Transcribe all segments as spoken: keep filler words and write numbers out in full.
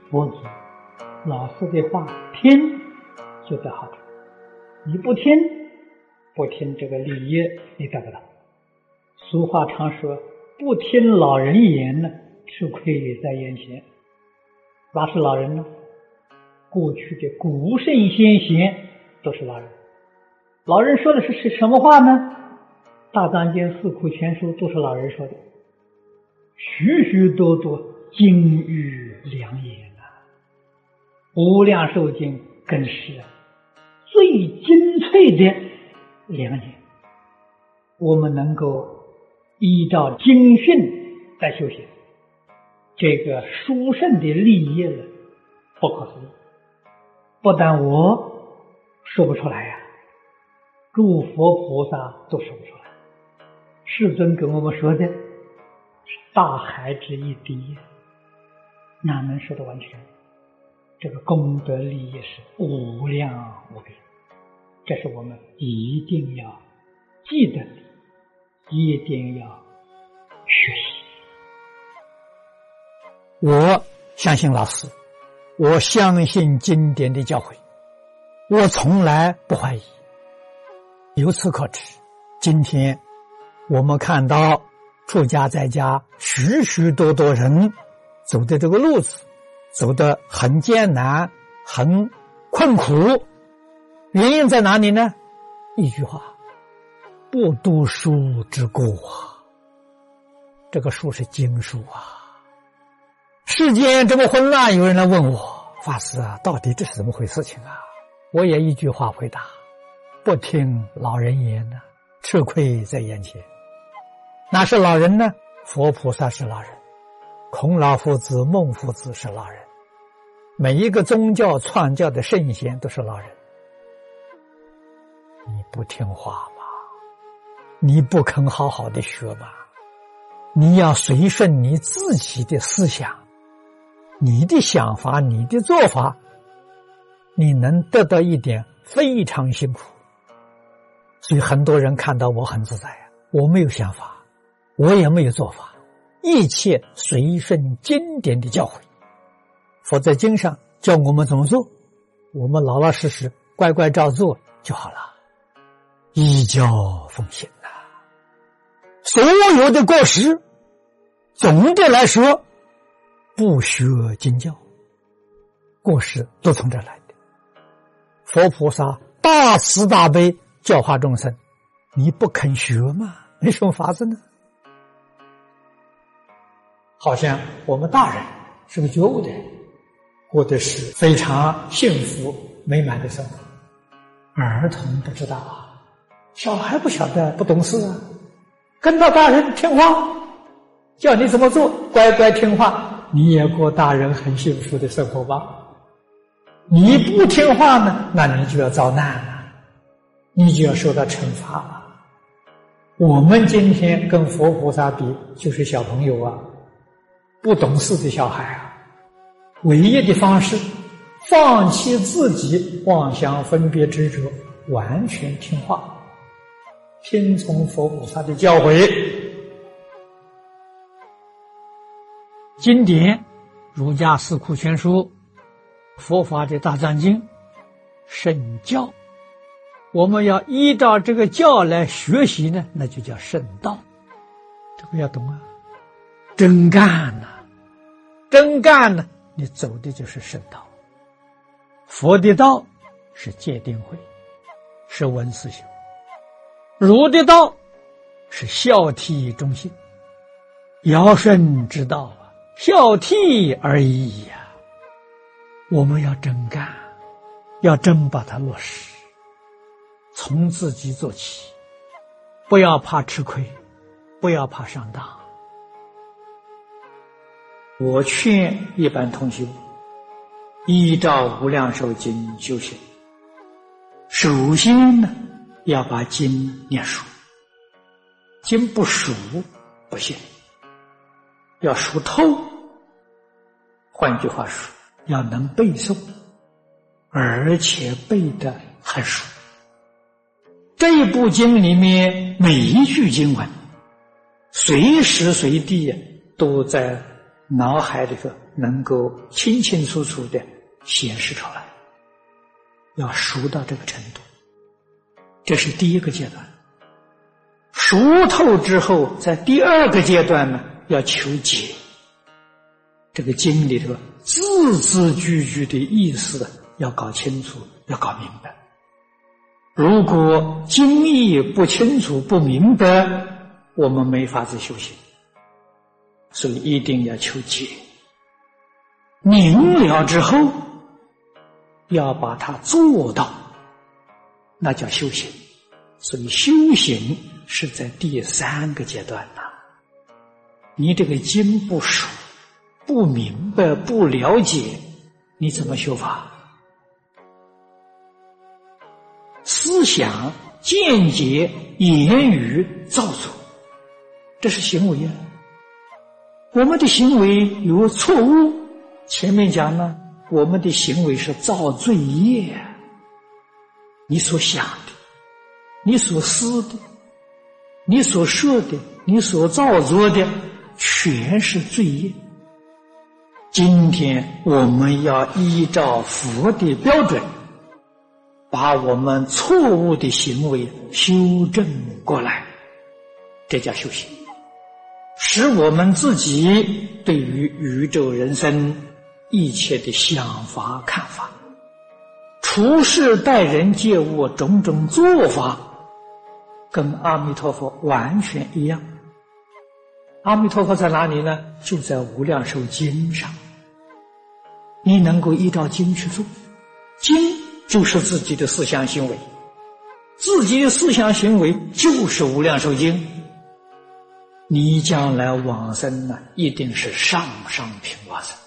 佛祖、老师的话听就得好处，你不听，不听这个利益你得不到。俗话常说，不听老人言呢，吃亏在眼前。哪是老人呢？过去的古圣先贤都是老人。老人说的是是什么话呢？大藏经、四库全书都是老人说的，许许多多金玉良言啊！无量寿经更是最精粹的良言。我们能够依照经训来修行，这个殊胜的利益了，不可思议。不但我说不出来呀、啊，诸佛菩萨都说不出来。世尊跟我们说的是大海之一滴，哪能说得完全？这个功德利益是无量无边，这是我们一定要记得的，一定要学习。 我相信老师，我相信经典的教诲，我从来不怀疑。由此可知，今天我们看到出家在家许许多多人走的这个路子，走得很艰难，很困苦，原因在哪里呢？一句话，不读书之过啊。这个书是经书啊。世间这么混乱，有人来问我，法师啊，到底这是怎么回事情啊？我也一句话回答，不听老人言呢，吃亏在眼前。哪是老人呢？佛菩萨是老人，孔老夫子、孟夫子是老人，每一个宗教创教的圣贤都是老人。你不听话吗？你不肯好好的学吗？你要随顺你自己的思想，你的想法，你的做法，你能得到一点非常辛苦。所以很多人看到我很自在啊，我没有想法，我也没有做法，一切随顺经典的教诲。佛在经上教我们怎么做，我们老老实实乖乖照做就好了，依教奉行啊。所有的过失，总的来说不学经教，过失都从这来的。佛菩萨大慈大悲教化众生，你不肯学吗？没什么法子呢。好像我们大人是个觉悟的人，过的是非常幸福美满的生活，儿童不知道啊，小孩不晓得，不懂事啊，跟到大人听话，叫你怎么做，乖乖听话，你也过大人很幸福的生活吧。你不听话呢，那你就要遭难了，你就要受到惩罚了。我们今天跟佛菩萨比，就是小朋友啊，不懂事的小孩啊，唯一的方式，放弃自己妄想分别执着，完全听话，听从佛菩萨的教诲。经典儒家四库全书，佛法的大藏经，圣教，我们要依照这个教来学习呢，那就叫圣道。这个要懂啊，真干呐、啊，真干呢，你走的就是圣道。佛的道是戒定慧，是闻思修；儒的道是孝悌忠信。尧舜之道啊，孝悌而已呀、啊。我们要真干，要真把它落实，从自己做起，不要怕吃亏，不要怕上当。我劝一般同学依照无量寿经修行，首先呢，要把经念熟，经不熟不行，要熟透。换句话说，要能背诵，而且背得很熟。这部经里面每一句经文，随时随地都在脑海里头能够清清楚楚的显示出来，要熟到这个程度，这是第一个阶段。熟透之后，在第二个阶段呢，要求解。这个经里头字字句句的意思要搞清楚，要搞明白。如果经义不清楚不明白，我们没法子修行，所以一定要求解。明了之后要把它做到，那叫修行。所以修行是在第三个阶段了。你这个经不熟不明白不了解，你怎么修法？思想见解言语造作，这是行为啊。我们的行为有错误，前面讲了，我们的行为是造罪业。你所想的，你所思的，你所说的，你所造作的，全是罪业。今天我们要依照佛的标准，把我们错误的行为修正过来，这叫修行，使我们自己对于宇宙人生一切的想法看法，处事待人接物种种做法，跟阿弥陀佛完全一样。阿弥陀佛在哪里呢？就在无量寿经上。你能够依照经去做，经就是自己的思想行为，自己的思想行为就是无量寿经。你将来往生呢，一定是上上品往生。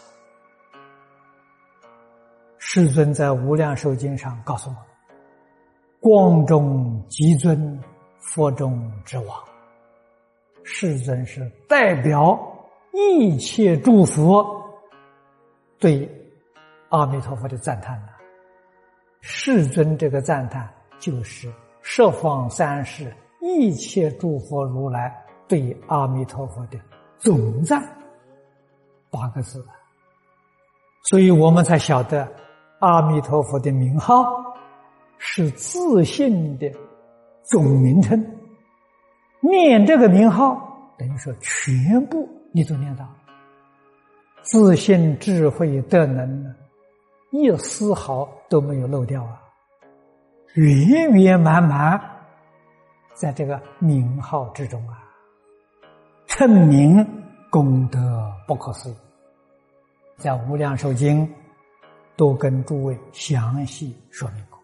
世尊在无量寿经上告诉我们，光中极尊，佛中之王。世尊是代表一切诸佛对阿弥陀佛的赞叹了。世尊这个赞叹就是十方三世一切诸佛如来对阿弥陀佛的总赞，八个字。所以我们才晓得阿弥陀佛的名号是自信的总名称。念这个名号等于说全部你都念到了，自信智慧德能呢，一丝毫都没有漏掉啊，圆圆满满在这个名号之中啊，称名功德不可思议。在无量寿经都跟诸位详细说明过，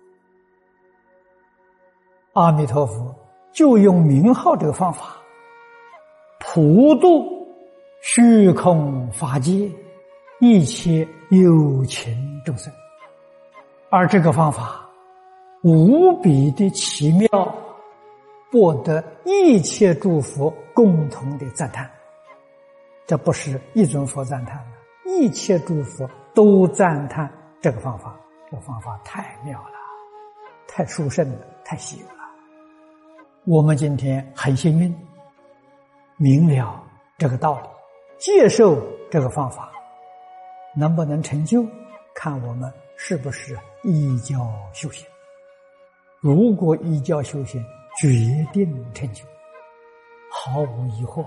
阿弥陀佛就用名号这个方法普度虚空法界一切有情众生，而这个方法无比的奇妙，博得一切诸佛共同的赞叹。这不是一尊佛赞叹了，一切诸佛都赞叹这个方法。这个方法太妙了，太殊胜了，太稀有了。我们今天很幸运明了这个道理，接受这个方法，能不能成就，看我们是不是依教修行。如果依教修行，决定成就，毫无疑惑。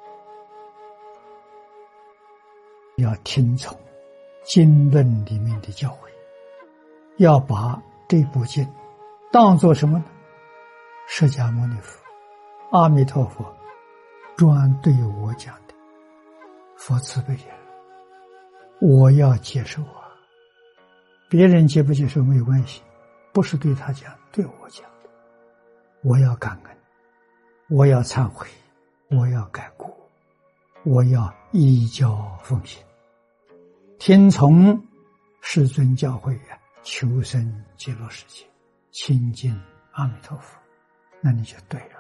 要听从经论里面的教诲，要把这部经当作什么呢？释迦牟尼佛、阿弥陀佛专对我讲的，佛慈悲呀，我要接受啊！别人接不接受没有关系，不是对他讲，对我讲的。我要感恩，我要忏悔，我要改过，我要依教奉行，听从世尊教诲啊，求生极乐世界，亲近阿弥陀佛，那你就对了。